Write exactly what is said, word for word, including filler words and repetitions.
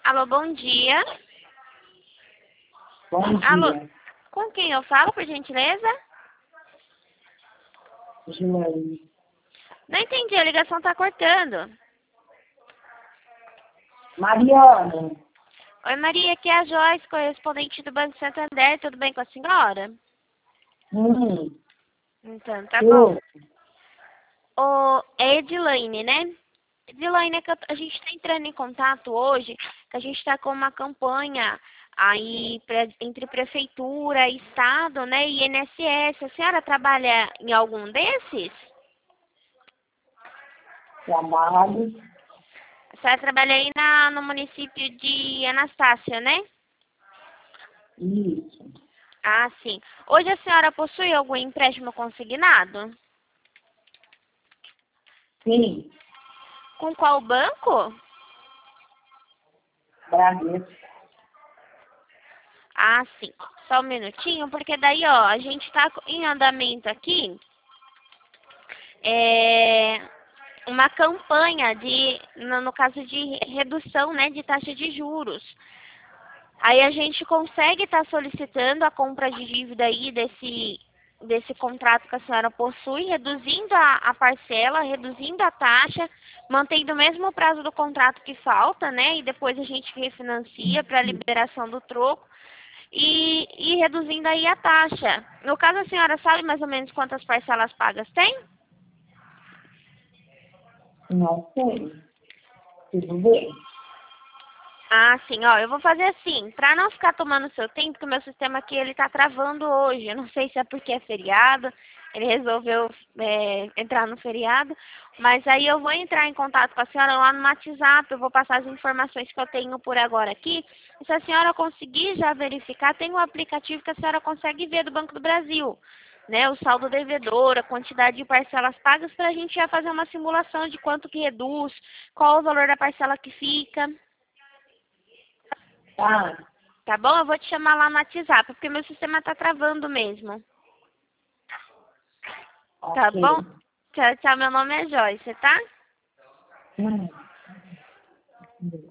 Alô, bom dia. Bom dia. Alô, com quem eu falo, por gentileza? Gilene. Não entendi, a ligação tá cortando. Mariana. Oi, Maria, aqui é a Joyce, correspondente do Banco Santander. Tudo bem com a senhora? Hum. Então, tá bom. Eu. Ô, é Edilaine, né? Edilaine, é que eu- a gente está entrando em contato hoje, que a gente está com uma campanha aí pre- entre prefeitura, estado, né, e I N S S. A senhora trabalha em algum desses? Trabalho. A senhora trabalha aí na, no município de Anastácia, né? Isso. Ah, sim. Hoje a senhora possui algum empréstimo consignado? Sim. Com qual banco? Bradesco. Ah, sim. Só um minutinho, porque daí, ó, a gente está em andamento aqui, é, uma campanha de, no, no caso de redução, né, de taxa de juros. Aí a gente consegue estar solicitando a compra de dívida aí desse, desse contrato que a senhora possui, reduzindo a, a parcela, reduzindo a taxa, mantendo o mesmo prazo do contrato que falta, né? E depois a gente refinancia para a liberação do troco e, e reduzindo aí a taxa. No caso, a senhora sabe mais ou menos quantas parcelas pagas tem? Não sei. Tudo bem. Ah, sim, ó, eu vou fazer assim, para não ficar tomando seu tempo, porque o meu sistema aqui ele tá travando hoje. Eu não sei se é porque é feriado, ele resolveu é, entrar no feriado, mas aí eu vou entrar em contato com a senhora lá no WhatsApp, eu vou passar as informações que eu tenho por agora aqui. E se a senhora conseguir já verificar, tem um aplicativo que a senhora consegue ver do Banco do Brasil, né? O saldo devedor, a quantidade de parcelas pagas, para a gente já fazer uma simulação de quanto que reduz, qual o valor da parcela que fica. Tá. Tá bom? Eu vou te chamar lá no WhatsApp, porque meu sistema tá travando mesmo. Tá Ok. bom? Tchau, tchau. Meu nome é Joyce, tá? Hum.